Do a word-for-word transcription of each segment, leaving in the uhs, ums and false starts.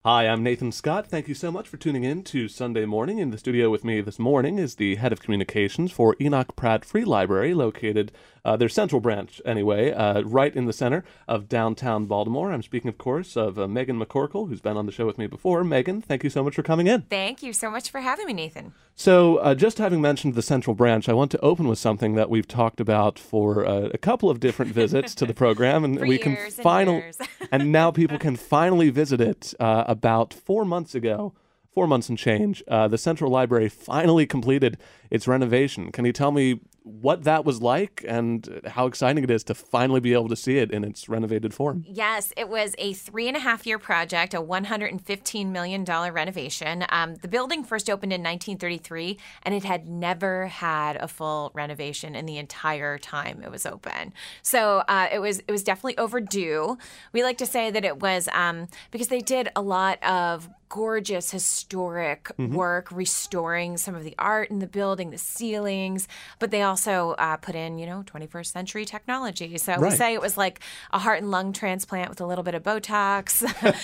Hi, I'm Nathan Scott. Thank you so much for tuning in to Sunday Morning. In the studio with me this morning is the head of communications for Enoch Pratt Free Library, located, uh, their central branch anyway, uh, right in the center of downtown Baltimore. I'm speaking, of course, of uh, Megan McCorkle, who's been on the show with me before. Megan, thank you so much for coming in. Thank you so much for having me, Nathan. So, uh, just having mentioned the central branch, I want to open with something that we've talked about for uh, a couple of different visits to the program, and for we can years and finally, years. and now people can finally visit it. Uh, about four months ago, four months and change, uh, the Central Library finally completed its renovation. Can you tell me what that was like and how exciting it is to finally be able to see it in its renovated form? Yes, it was a three and a half year project, a one hundred fifteen million dollars renovation. Um, the building first opened in nineteen thirty-three, and it had never had a full renovation in the entire time it was open. So uh, it was it was definitely overdue. We like to say that it was um, because they did a lot of gorgeous historic Mm-hmm. work restoring some of the art in the building, the ceilings, but they also uh, put in, you know, twenty-first century technology. So Right. we say it was like a heart and lung transplant with a little bit of Botox.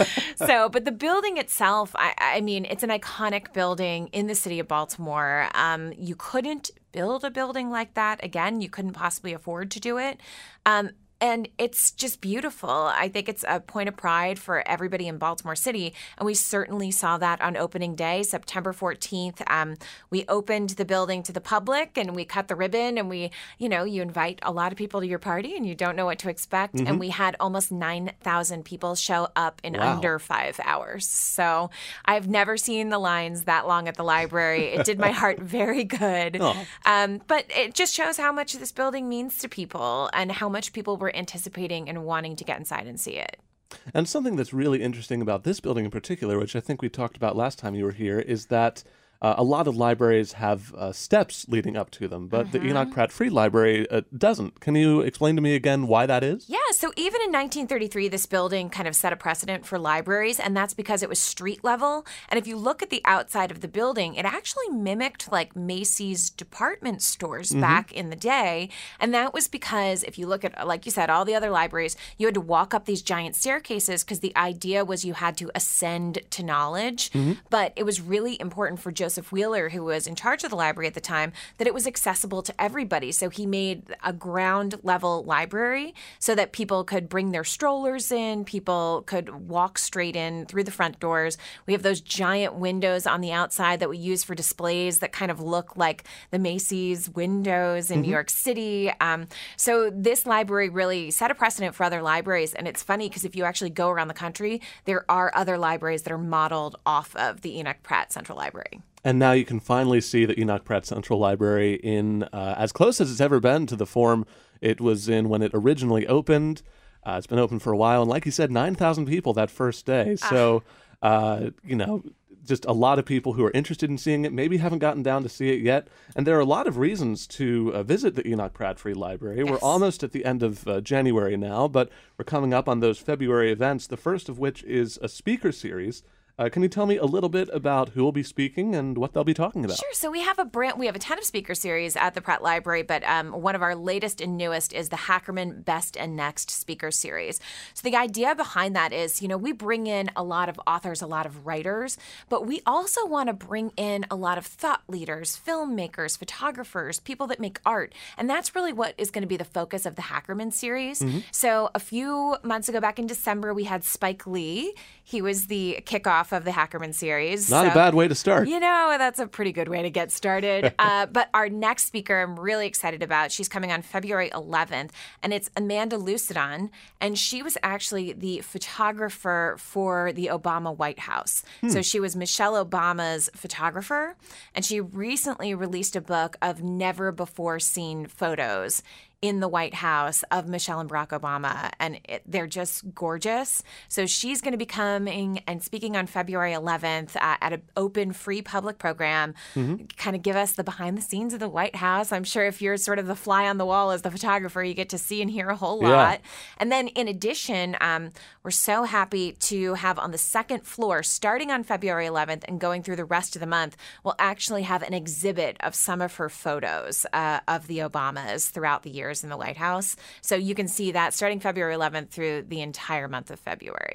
So, but the building itself, I, I mean, it's an iconic building in the city of Baltimore. Um, you couldn't build a building like that again. You couldn't possibly afford to do it. Um, And it's just beautiful. I think it's a point of pride for everybody in Baltimore City. And we certainly saw that on opening day, September fourteenth. Um, we opened the building to the public and we cut the ribbon and we, you know, you invite a lot of people to your party and you don't know what to expect. Mm-hmm. And we had almost nine thousand people show up in Wow. under five hours. So I've never seen the lines that long at the library. It did my heart very good. Oh. Um, but it just shows how much this building means to people and how much people were anticipating and wanting to get inside and see it. And something that's really interesting about this building in particular, which I think we talked about last time you were here, is that uh, a lot of libraries have uh, steps leading up to them, but Mm-hmm. the Enoch Pratt Free Library uh, doesn't. Can you explain to me again why that is? Yeah, so even in nineteen thirty-three, this building kind of set a precedent for libraries, and that's because it was street level. And if you look at the outside of the building, it actually mimicked like Macy's department stores Mm-hmm. back in the day. And that was because if you look at, like you said, all the other libraries, you had to walk up these giant staircases because the idea was you had to ascend to knowledge. Mm-hmm. But it was really important for Joseph Wheeler, who was in charge of the library at the time, that it was accessible to everybody. So he made a ground level library so that people could bring their strollers in, people could walk straight in through the front doors. We have those giant windows on the outside that we use for displays that kind of look like the Macy's windows in New York City. Um, so this library really set a precedent for other libraries. And it's funny because if you actually go around the country, there are other libraries that are modeled off of the Enoch Pratt Central Library. And now you can finally see the Enoch Pratt Central Library in uh, as close as it's ever been to the form it was in when it originally opened. Uh, it's been open for a while. And like you said, nine thousand people that first day. So, uh, you know, just a lot of people who are interested in seeing it, maybe haven't gotten down to see it yet. And there are a lot of reasons to uh, visit the Enoch Pratt Free Library. Yes. We're almost at the end of uh, January now, but we're coming up on those February events, the first of which is a speaker series. Uh, can you tell me a little bit about who will be speaking and what they'll be talking about? Sure. So we have a brand, we have a ton of speaker series at the Pratt Library, but um, one of our latest and newest is the Hackerman Best and Next speaker series. So the idea behind that is, you know, we bring in a lot of authors, a lot of writers, but we also want to bring in a lot of thought leaders, filmmakers, photographers, people that make art. And that's really what is going to be the focus of the Hackerman series. Mm-hmm. So a few months ago, back in December, we had Spike Lee. He was the kickoff of the Hackerman series. Not so, a bad way to start. You know, that's a pretty good way to get started. uh, but our next speaker I'm really excited about, she's coming on February eleventh, and it's Amanda Lucidon, and she was actually the photographer for the Obama White House. Hmm. So she was Michelle Obama's photographer, and she recently released a book of never before seen photos in the White House of Michelle and Barack Obama, and it, they're just gorgeous. So she's going to be coming and speaking on February eleventh uh, at an open, free public program, mm-hmm. kind of give us the behind the scenes of the White House. I'm sure if you're sort of the fly on the wall as the photographer, you get to see and hear a whole lot. Yeah. And then in addition, um, we're so happy to have on the second floor, starting on February eleventh and going through the rest of the month, we'll actually have an exhibit of some of her photos uh, of the Obamas throughout the years in the White House. So you can see that starting February eleventh through the entire month of February.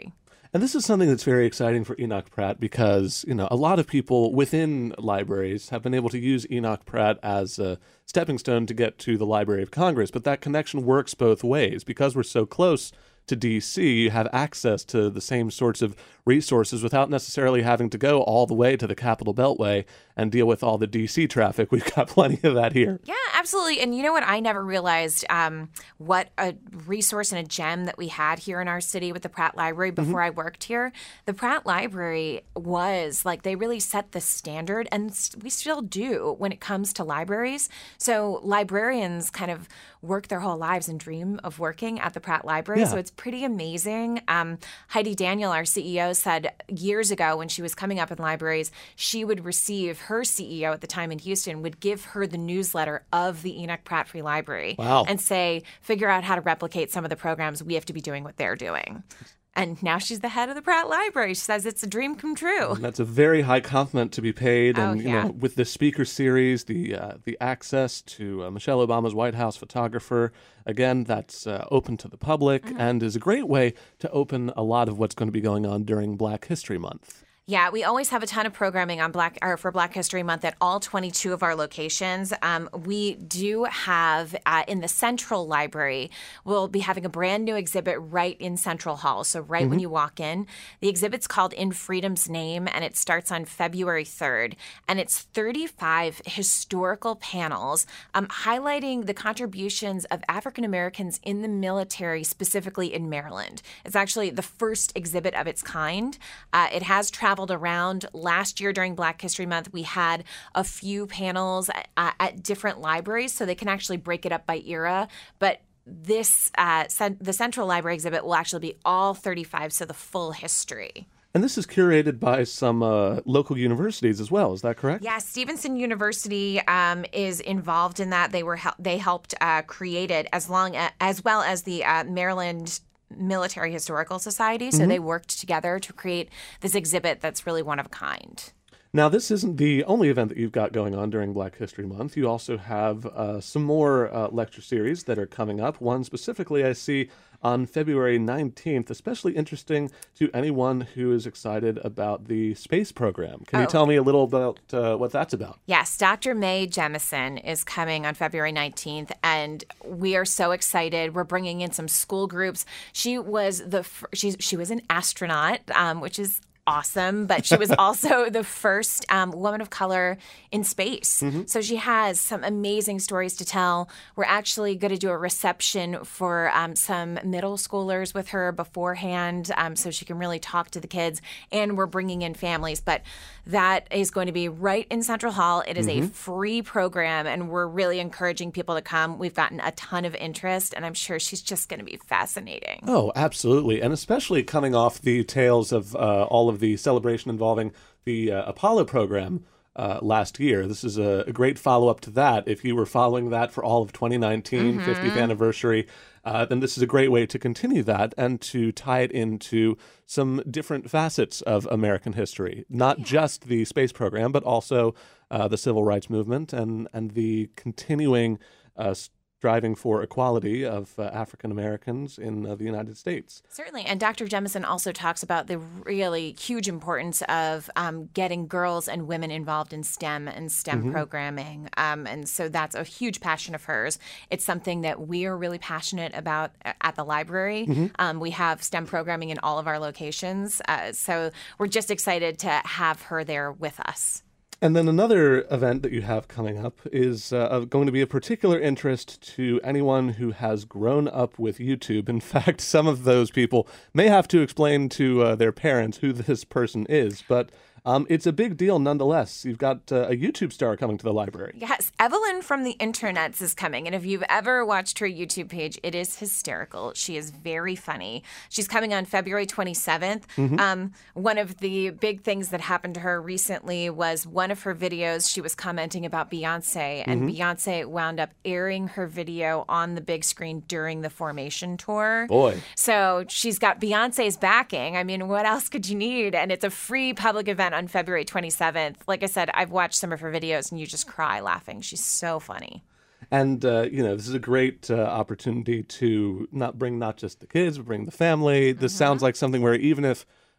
And this is something that's very exciting for Enoch Pratt because, you know, a lot of people within libraries have been able to use Enoch Pratt as a stepping stone to get to the Library of Congress. But that connection works both ways. Because we're so close to D C, you have access to the same sorts of resources without necessarily having to go all the way to the Capitol Beltway and deal with all the D C traffic. We've got plenty of that here. Yeah, absolutely. And you know what? I never realized um, what a resource and a gem that we had here in our city with the Pratt Library before mm-hmm. I worked here. The Pratt Library was like, they really set the standard, and we still do when it comes to libraries. So librarians kind of work their whole lives and dream of working at the Pratt Library. Yeah. So it's pretty amazing. Um, Heidi Daniel, our C E O, said years ago when she was coming up in libraries, she would receive, her C E O at the time in Houston would give her the newsletter of the Enoch Pratt Free Library wow. and say, figure out how to replicate some of the programs. We have to be doing what they're doing. And now she's the head of the Pratt Library. She says it's a dream come true. And that's a very high compliment to be paid. And oh, you yeah. know, with the speaker series, the uh, the access to uh, Michelle Obama's White House photographer, again, that's uh, open to the public mm-hmm. and is a great way to open a lot of what's going to be going on during Black History Month. Yeah, we always have a ton of programming on Black or for Black History Month at all twenty-two of our locations. Um, we do have uh, in the Central Library, we'll be having a brand new exhibit right in Central Hall. So right mm-hmm. when you walk in, the exhibit's called In Freedom's Name, and it starts on February third. And it's thirty-five historical panels um, highlighting the contributions of African Americans in the military, specifically in Maryland. It's actually the first exhibit of its kind. Uh, it has traveled around. Last year during Black History Month, we had a few panels at, at different libraries, so they can actually break it up by era. But this, uh, cent- the Central Library exhibit will actually be all thirty-five, so the full history. And this is curated by some uh, local universities as well. Is that correct? Yeah, Stevenson University um, is involved in that. They were hel- they helped uh, create it, as long as, as well as the uh, Maryland Military Historical Society. So mm-hmm. they worked together to create this exhibit that's really one of a kind. Now, this isn't the only event that you've got going on during Black History Month. You also have uh, some more uh, lecture series that are coming up. One specifically I see on February nineteenth, especially interesting to anyone who is excited about the space program. Can oh. you tell me a little about uh, what that's about? Yes, Doctor Mae Jemison is coming on February nineteenth, and we are so excited. We're bringing in some school groups. She was the she she was an astronaut, um, which is awesome, but she was also the first um, woman of color in space. Mm-hmm. So she has some amazing stories to tell. We're actually going to do a reception for um, some middle schoolers with her beforehand, um, so she can really talk to the kids. And we're bringing in families, but that is going to be right in Central Hall. It is mm-hmm. a free program, and we're really encouraging people to come. We've gotten a ton of interest, and I'm sure she's just going to be fascinating. Oh, absolutely. And especially coming off the tales of uh, all of the celebration involving the uh, Apollo program uh, last year. This is a, a great follow-up to that. If you were following that for all of twenty nineteen, mm-hmm. fiftieth anniversary, uh, then this is a great way to continue that and to tie it into some different facets of American history. Not yeah. just the space program, but also uh, the civil rights movement and, and the continuing uh, striving for equality of uh, African Americans in uh, the United States. Certainly. And Doctor Jemison also talks about the really huge importance of um, getting girls and women involved in STEM and STEM mm-hmm. programming. Um, and so that's a huge passion of hers. It's something that we are really passionate about at the library. Mm-hmm. Um, we have STEM programming in all of our locations. Uh, so we're just excited to have her there with us. And then another event that you have coming up is uh, going to be of particular interest to anyone who has grown up with YouTube. In fact, some of those people may have to explain to uh, their parents who this person is, but um, it's a big deal nonetheless. You've got uh, a YouTube star coming to the library. Yes, Evelyn from the Internets is coming, and if you've ever watched her YouTube page, it is hysterical. She is very funny. She's coming on February twenty-seventh. Mm-hmm. Um, one of the big things that happened to her recently was one of her videos, she was commenting about Beyonce, and mm-hmm. Beyonce wound up airing her video on the big screen during the Formation tour. Boy. So she's got Beyonce's backing. I mean, what else could you need? And it's a free public event on February twenty-seventh. Like I said, I've watched some of her videos and you just cry laughing. She's so funny. And, uh, you know, this is a great uh, opportunity to not bring not just the kids, but bring the family. This mm-hmm. sounds like something where even if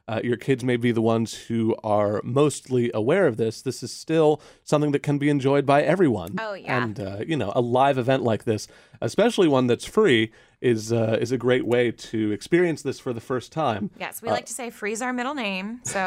uh, your kids may be the ones who are mostly aware of this, this is still something that can be enjoyed by everyone. Oh, yeah. And, uh, you know, a live event like this, especially one that's free, is uh, is a great way to experience this for the first time. Yes, we uh, like to say free's our middle name, so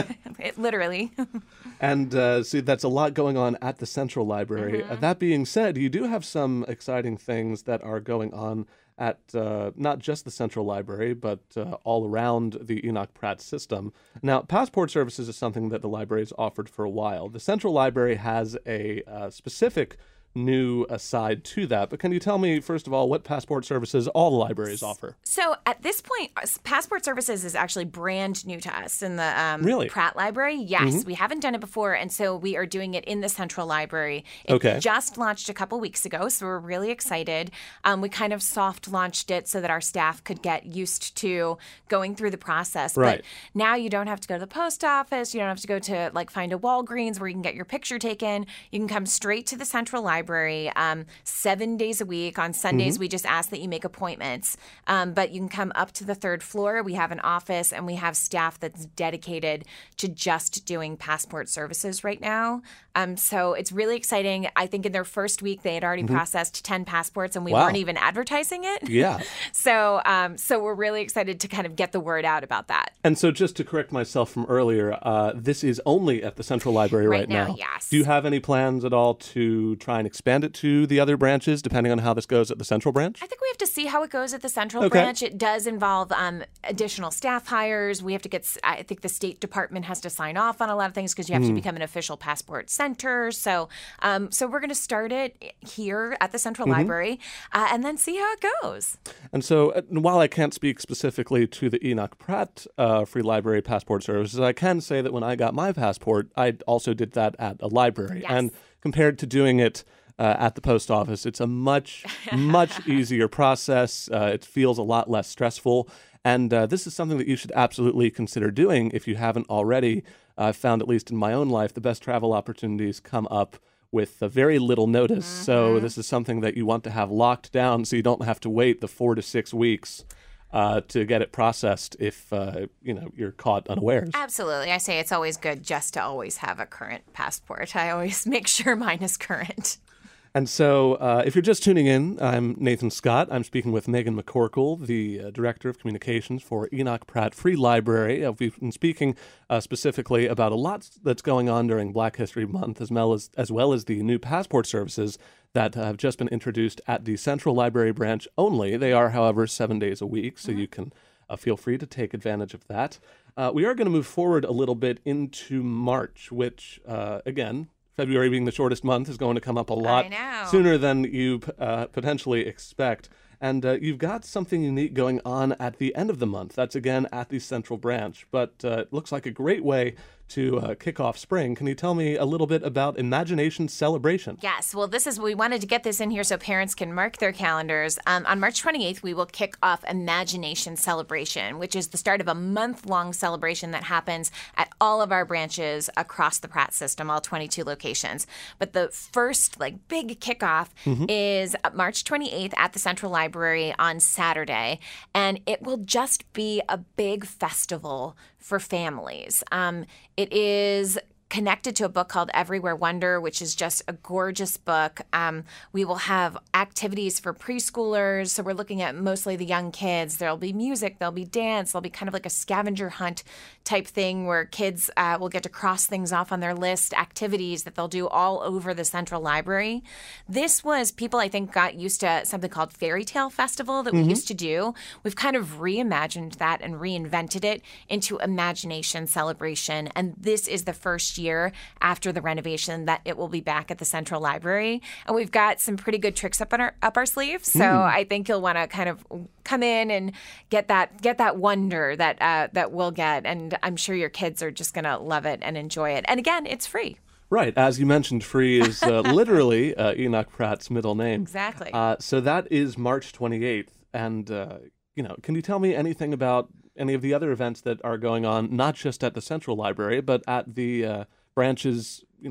it literally. And uh, see, that's a lot going on at the Central Library. Mm-hmm. Uh, that being said, you do have some exciting things that are going on at uh, not just the Central Library, but uh, all around the Enoch Pratt system. Now, passport services is something that the library has offered for a while. The Central Library has a uh, specific new aside to that, but can you tell me, first of all, what passport services all the libraries offer? So at this point, passport services is actually brand new to us in the um, Really? Pratt Library. Yes, Mm-hmm. we haven't done it before, and so we are doing it in the Central Library. It Okay. just launched a couple weeks ago, so we're really excited. Um, we kind of soft launched it so that our staff could get used to going through the process. Right. But now you don't have to go to the post office. You don't have to go to like find a Walgreens where you can get your picture taken. You can come straight to the Central Library. Um, seven days a week. On Sundays, Mm-hmm. we just ask that you make appointments. Um, but you can come up to the third floor. We have an office and we have staff that's dedicated to just doing passport services right now. Um, so it's really exciting. I think in their first week, they had already processed ten passports and we Wow. weren't even advertising it. Yeah. So, um, so we're really excited to kind of get the word out about that. And so just to correct myself from earlier, uh, this is only at the Central Library right, Right now, yes. Do you have any plans at all to try and expand it to the other branches, depending on how this goes at the Central branch? I think we have to see how it goes at the Central Okay. branch. It does involve um, additional staff hires. We have to get, s- I think the State Department has to sign off on a lot of things because you have Hmm. to become an official passport center. So, um, so we're going to start it here at the Central Mm-hmm. Library uh, and then see how it goes. And so uh, while I can't speak specifically to the Enoch Pratt uh, Free Library Passport Services, I can say that when I got my passport, I also did that at a library. Yes. And compared to doing it uh, at the post office, it's a much, much easier process. Uh, it feels a lot less stressful. And uh, this is something that you should absolutely consider doing if you haven't already. I've found, at least in my own life, the best travel opportunities come up with uh, very little notice. Mm-hmm. So this is something that you want to have locked down so you don't have to wait the four to six weeks uh, to get it processed if uh, you know you're caught unawares. Absolutely. I say it's always good just to always have a current passport. I always make sure mine is current. And so, uh, if you're just tuning in, I'm Nathan Scott. I'm speaking with Megan McCorkle, the uh, Director of Communications for Enoch Pratt Free Library. Uh, we've been speaking uh, specifically about a lot that's going on during Black History Month, as well as, as well as the new passport services that have just been introduced at the Central Library branch only. They are, however, seven days a week, so you can uh, feel free to take advantage of that. Uh, we are going to move forward a little bit into March, which, uh, again, February being the shortest month is going to come up a lot I know. sooner than you uh, potentially expect. And uh, you've got something unique going on at the end of the month. That's, again, at the Central Branch. But uh, it looks like a great way to uh, kick off spring. Can you tell me a little bit about Imagination Celebration? Yes. Well, this is, we wanted to get this in here so parents can mark their calendars. Um, on March twenty-eighth, we will kick off Imagination Celebration, which is the start of a month-long celebration that happens at all of our branches across the Pratt system, all twenty-two locations. But the first, like, big kickoff is March twenty-eighth at the Central Library on Saturday, and it will just be a big festival for families. Um, it is connected to a book called Everywhere Wonder, which is just a gorgeous book. Um, we will have activities for preschoolers. So we're looking at mostly the young kids. There'll be music, there'll be dance, there'll be kind of like a scavenger hunt type thing where kids uh, will get to cross things off on their list, activities that they'll do all over the Central Library. This was, people I think got used to something called Fairy Tale Festival that we used to do. We've kind of reimagined that and reinvented it into Imagination Celebration. And this is the first year after the renovation that it will be back at the Central Library. And we've got some pretty good tricks up on our up our sleeves. So Mm. I think you'll want to kind of come in and get that get that wonder that uh, that we'll get. And I'm sure your kids are just going to love it and enjoy it. And again, it's free. Right. As you mentioned, free is uh, literally uh, Enoch Pratt's middle name. Exactly. Uh, so that is March twenty-eighth. And, uh, you know, can you tell me anything about any of the other events that are going on, not just at the Central Library, but at the uh, branches, you know,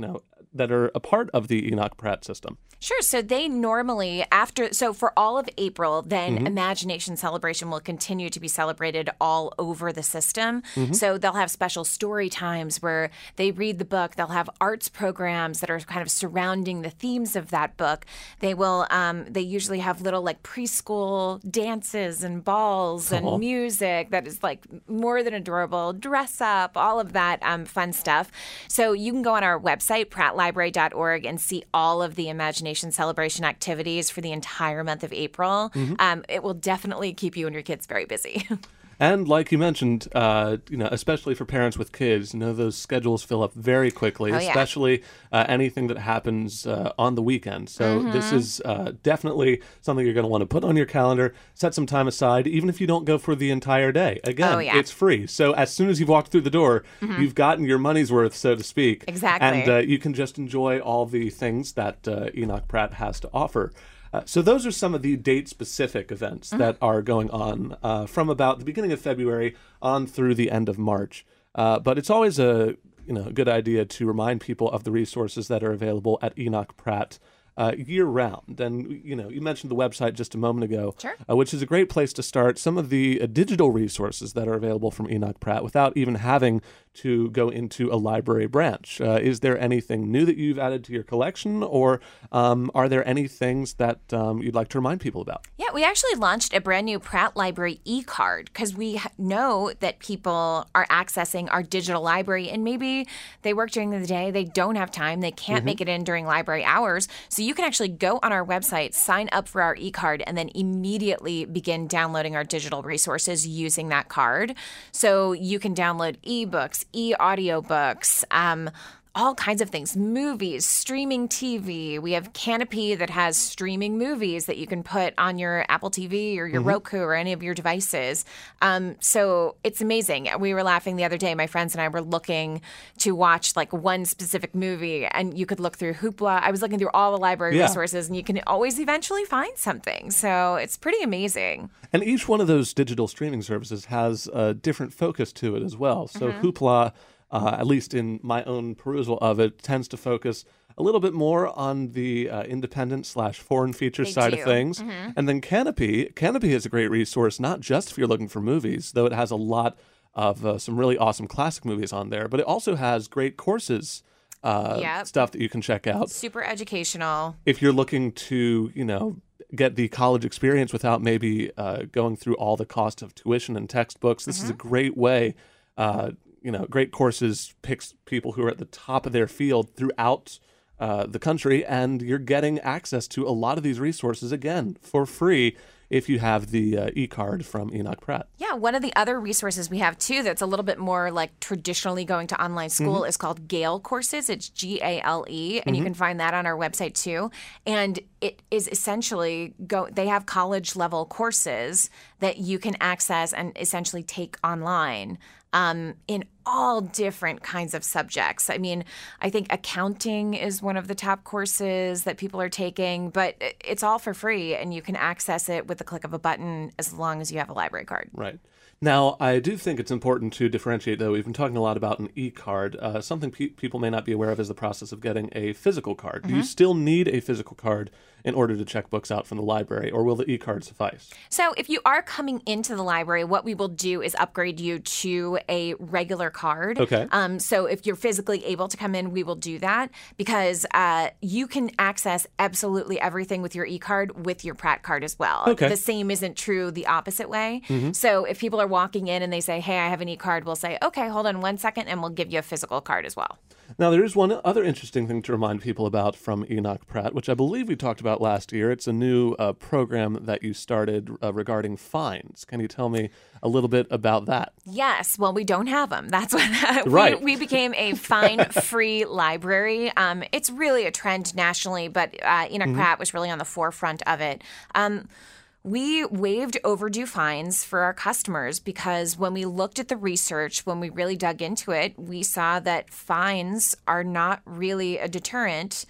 that are a part of the Enoch Pratt system? Sure. So they normally, after, so for all of April, then mm-hmm. Imagination Celebration will continue to be celebrated all over the system. Mm-hmm. So they'll have special story times where they read the book. They'll have arts programs that are kind of surrounding the themes of that book. They will, um, they usually have little like preschool dances and balls and Aww. music that is like more than adorable, dress up, all of that um, fun stuff. So you can go on our website, pratt library dot org, and see all of the Imagination Celebration activities for the entire month of April. Mm-hmm. Um, it will definitely keep you and your kids very busy. And like you mentioned, uh, you know, especially for parents with kids, you know, those schedules fill up very quickly, oh, yeah. especially uh, anything that happens uh, on the weekend. So mm-hmm. this is uh, definitely something you're going to want to put on your calendar, set some time aside, even if you don't go for the entire day. Again, oh, yeah. it's free. So as soon as you've walked through the door, mm-hmm. you've gotten your money's worth, so to speak. Exactly. And uh, you can just enjoy all the things that uh, Enoch Pratt has to offer. Uh, so those are some of the date-specific events mm-hmm. that are going on uh, from about the beginning of February on through the end of March. Uh, but it's always a you know a good idea to remind people of the resources that are available at Enoch Pratt uh, year-round. And you know you mentioned the website just a moment ago, sure. uh, which is a great place to start. Some of the uh, digital resources that are available from Enoch Pratt without even having to go into a library branch. Uh, is there anything new that you've added to your collection, or um, are there any things that um, you'd like to remind people about? Yeah, we actually launched a brand new Pratt Library e-card because we know that people are accessing our digital library and maybe they work during the day, they don't have time, they can't mm-hmm. make it in during library hours. So you can actually go on our website, sign up for our e-card, and then immediately begin downloading our digital resources using that card. So you can download ebooks, e-audiobooks, um, all kinds of things, movies, streaming T V. We have Canopy that has streaming movies that you can put on your Apple T V or your mm-hmm. Roku or any of your devices. Um, so it's amazing. We were laughing the other day. My friends and I were looking to watch like one specific movie, and you could look through Hoopla. I was looking through all the library yeah. resources, and you can always eventually find something. So it's pretty amazing. And each one of those digital streaming services has a different focus to it as well. So mm-hmm. Hoopla, Uh, at least in my own perusal of it, tends to focus a little bit more on the uh, independent slash foreign feature they side do. of things. Mm-hmm. And then Canopy, Canopy is a great resource, not just if you're looking for movies, though it has a lot of uh, some really awesome classic movies on there, but it also has great courses uh, yep. stuff that you can check out. Super educational. If you're looking to, you know, get the college experience without maybe uh, going through all the cost of tuition and textbooks, this mm-hmm. is a great way uh, you know, great courses picks people who are at the top of their field throughout uh, the country, and you're getting access to a lot of these resources, again, for free if you have the uh, e-card from Enoch Pratt. Yeah, one of the other resources we have, too, that's a little bit more like traditionally going to online school mm-hmm. is called Gale Courses. It's G A L E, and mm-hmm. you can find that on our website, too. And it is essentially, go. they have college-level courses that you can access and essentially take online. Um, in all different kinds of subjects. I mean, I think accounting is one of the top courses that people are taking, but it's all for free, and you can access it with the click of a button as long as you have a library card. Right. Now, I do think it's important to differentiate, though. We've been talking a lot about an e-card. Uh, something pe- people may not be aware of is the process of getting a physical card. Mm-hmm. Do you still need a physical card in order to check books out from the library, or will the e-card suffice? So if you are coming into the library, what we will do is upgrade you to a regular card. Okay. Um, so if you're physically able to come in, we will do that, because uh, you can access absolutely everything with your e-card with your Pratt card as well. Okay. The same isn't true the opposite way. Mm-hmm. So if people are walking in and they say, hey, I have an e-card, we'll say, okay, hold on one second, and we'll give you a physical card as well. Now, there is one other interesting thing to remind people about from Enoch Pratt, which I believe we talked about last year. It's a new uh, program that you started uh, regarding fines. Can you tell me a little bit about that? Yes. Well, we don't have them. That's what right. we, we became a fine-free library. Um, it's really a trend nationally, but uh, Enoch mm-hmm. Pratt was really on the forefront of it. Um, We waived overdue fines for our customers because when we looked at the research, when we really dug into it, we saw that fines are not really a deterrent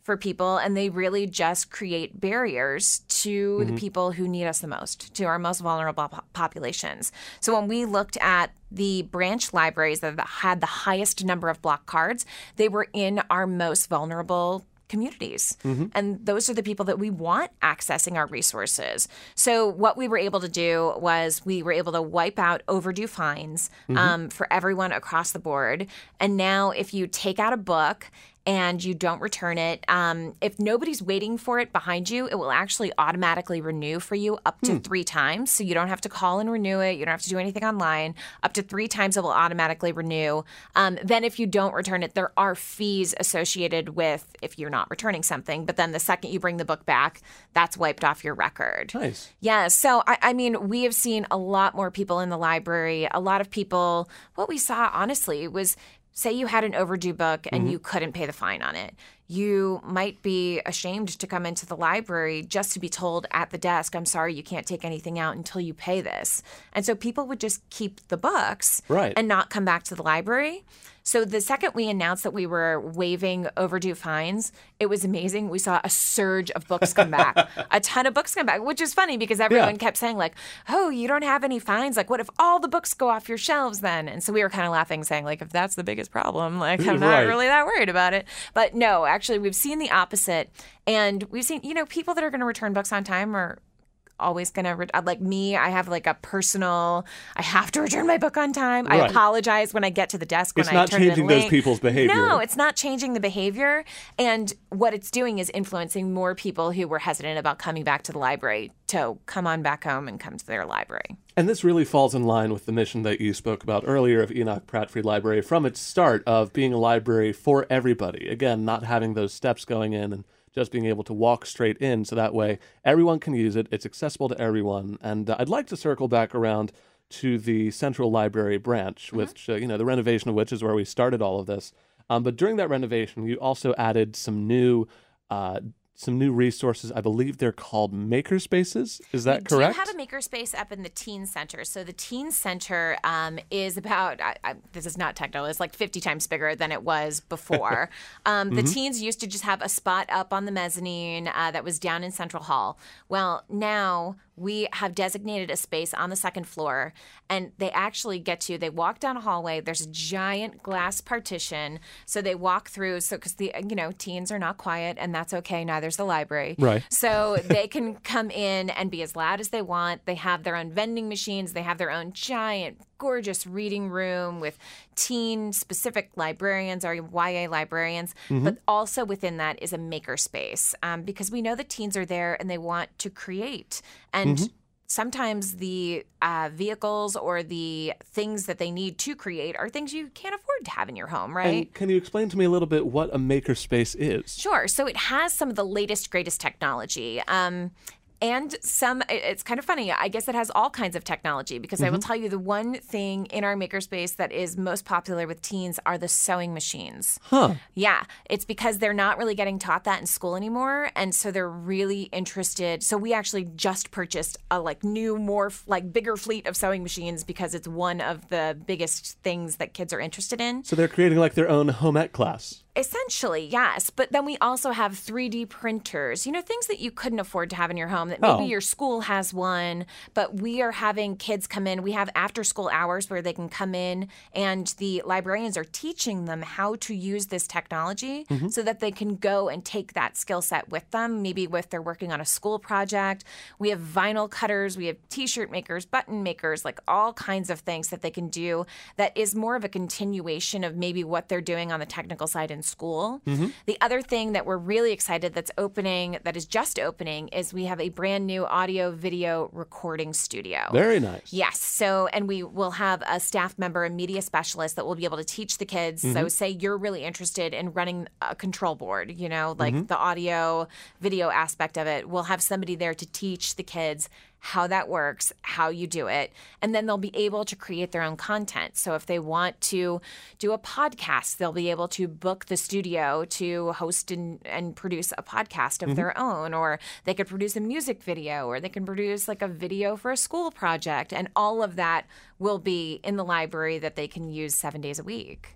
for people, and they really just create barriers to Mm-hmm. the people who need us the most, to our most vulnerable po- populations. So when we looked at the branch libraries that had the highest number of block cards, they were in our most vulnerable communities. Mm-hmm. And those are the people that we want accessing our resources. So what we were able to do was we were able to wipe out overdue fines Mm-hmm. um, for everyone across the board. And now if you take out a book and you don't return it, um, if nobody's waiting for it behind you, it will actually automatically renew for you up to three times. So you don't have to call and renew it. You don't have to do anything online. Up to three times it will automatically renew. Um, then if you don't return it, there are fees associated with if you're not returning something. But then the second you bring the book back, that's wiped off your record. Nice. Yeah. So, I, I mean, we have seen a lot more people in the library. A lot of people, what we saw, honestly, was say you had an overdue book and Mm-hmm. you couldn't pay the fine on it. You might be ashamed to come into the library just to be told at the desk, I'm sorry, you can't take anything out until you pay this. And so people would just keep the books Right. and not come back to the library. So the second we announced that we were waiving overdue fines, it was amazing. We saw a surge of books come back, a ton of books come back, which is funny because everyone Yeah. kept saying like, oh, you don't have any fines. Like, what if all the books go off your shelves then? And so we were kind of laughing, saying like, if that's the biggest problem, like I'm not Right. really that worried about it. But no, actually, we've seen the opposite. And we've seen, you know, people that are going to return books on time are always gonna re- like me. I have like a personal. I have to return my book on time. I Right. apologize when I get to the desk when It's I not turn it in changing those late. people's behavior. No, it's not changing the behavior. And what it's doing is influencing more people who were hesitant about coming back to the library to come on back home and come to their library. And this really falls in line with the mission that you spoke about earlier of Enoch Pratt Free Library from its start of being a library for everybody. Again, not having those steps going in and just being able to walk straight in so that way everyone can use it. It's accessible to everyone. And uh, I'd like to circle back around to the Central Library branch, Mm-hmm. which, uh, you know, the renovation of which is where we started all of this. Um, but during that renovation, you also added some new uh, some new resources. I believe they're called makerspaces. Is that we correct? do have a makerspace up in the Teen Center. So the Teen Center um, is about, I, I, this is not technical, it's like fifty times bigger than it was before. um, the teens used to just have a spot up on the mezzanine uh, that was down in Central Hall. Well, now we have designated a space on the second floor, and they actually get to, they walk down a hallway. There's a giant glass partition. So they walk through, so because the, you know, teens are not quiet, and that's okay. Neither's the library. Right. So they can come in and be as loud as they want. They have their own vending machines. They have their own giant, gorgeous reading room with teen-specific librarians or Y A librarians. But also within that is a makerspace um, because we know that teens are there and they want to create. And sometimes the uh, vehicles or the things that they need to create are things you can't afford to have in your home, right? And can you explain to me a little bit what a makerspace is? Sure. So it has some of the latest, greatest technology. Um, and some, it- it's kind of funny. I guess it has all kinds of technology because I will tell you the one thing in our makerspace that is most popular with teens are the sewing machines. Huh. Yeah, it's because they're not really getting taught that in school anymore, and so they're really interested. So we actually just purchased a like new, more f- like bigger fleet of sewing machines because it's one of the biggest things that kids are interested in. So they're creating like their own home ec class. Essentially, yes. But then we also have three D printers, you know, things that you couldn't afford to have in your home that maybe Oh. your school has one, but we are having kids come in. We have after school hours where they can come in and the librarians are teaching them how to use this technology so that they can go and take that skill set with them. Maybe if they're working on a school project. We have vinyl cutters, we have t-shirt makers, button makers, like all kinds of things that they can do that is more of a continuation of maybe what they're doing on the technical side in school. The other thing that we're really excited that's opening, that is just opening, is we have a brand new audio video recording studio. Very nice. Yes. So, and we will have a staff member, a media specialist that will be able to teach the kids. So, say you're really interested in running a control board, you know, like the audio, video aspect of it. We'll have somebody there to teach the kids how that works, how you do it, and then they'll be able to create their own content. So if they want to do a podcast, they'll be able to book the studio to host and, and produce a podcast of their own, or they could produce a music video, or they can produce like a video for a school project, and all of that will be in the library that they can use seven days a week.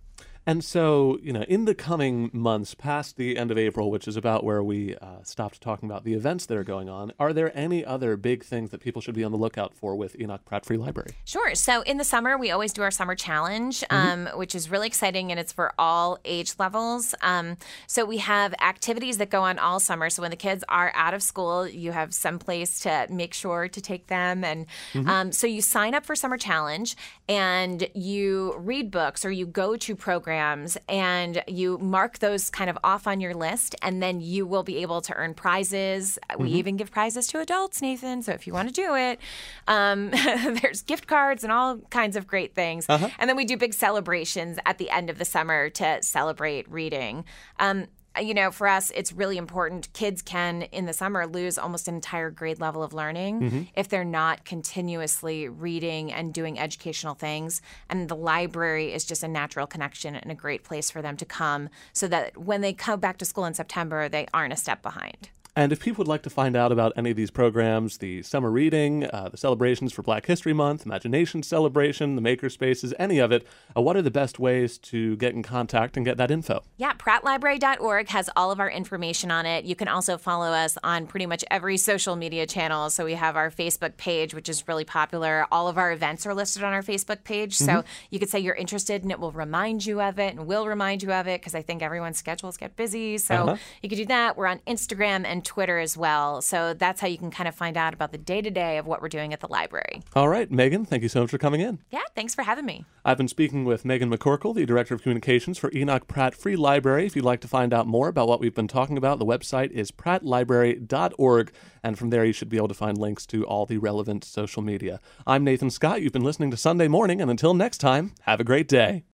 And so, you know, in the coming months, past the end of April, which is about where we uh, stopped talking about the events that are going on, are there any other big things that people should be on the lookout for with Enoch Pratt Free Library? Sure. So in the summer, we always do our summer challenge, um, mm-hmm. which is really exciting, and it's for all age levels. Um, so we have activities that go on all summer. So when the kids are out of school, you have some place to make sure to take them. And mm-hmm. um, so you sign up for summer challenge, and you read books or you go to programs, and you mark those kind of off on your list, and then you will be able to earn prizes. Mm-hmm. We even give prizes to adults, Nathan, so if you want to do it. Um, there's gift cards and all kinds of great things. Uh-huh. And then we do big celebrations at the end of the summer to celebrate reading. Um, You know, for us, it's really important. Kids can, in the summer, lose almost an entire grade level of learning mm-hmm. if they're not continuously reading and doing educational things. And the library is just a natural connection and a great place for them to come so that when they come back to school in September, they aren't a step behind. And if people would like to find out about any of these programs, the summer reading, uh, the celebrations for Black History Month, Imagination Celebration, the Maker Spaces, any of it, uh, what are the best ways to get in contact and get that info? Yeah, pratt library dot org has all of our information on it. You can also follow us on pretty much every social media channel. So we have our Facebook page, which is really popular. All of our events are listed on our Facebook page. Mm-hmm. So you could say you're interested, and it will remind you of it, and will remind you of it, because I think everyone's schedules get busy. So uh-huh. you could do that. We're on Instagram and Twitter as well. So that's how you can kind of find out about the day-to-day of what we're doing at the library. All right, Megan, thank you so much for coming in. Yeah, thanks for having me. I've been speaking with Megan McCorkle, the Director of Communications for Enoch Pratt Free Library. If you'd like to find out more about what we've been talking about, the website is pratt library dot org, and from there you should be able to find links to all the relevant social media. I'm Nathan Scott. You've been listening to Sunday Morning, and until next time, have a great day.